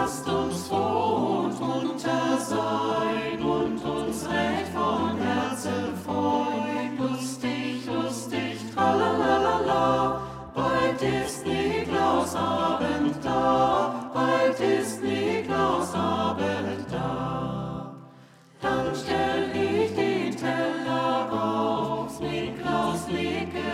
lasst uns froh und munter sein und uns recht von Herzen freuen. Lustig, lustig, tralalala, bald ist Niklausabend da, bald ist Niklausabend da. Dann stell ich den Teller auf, Niklaus, lege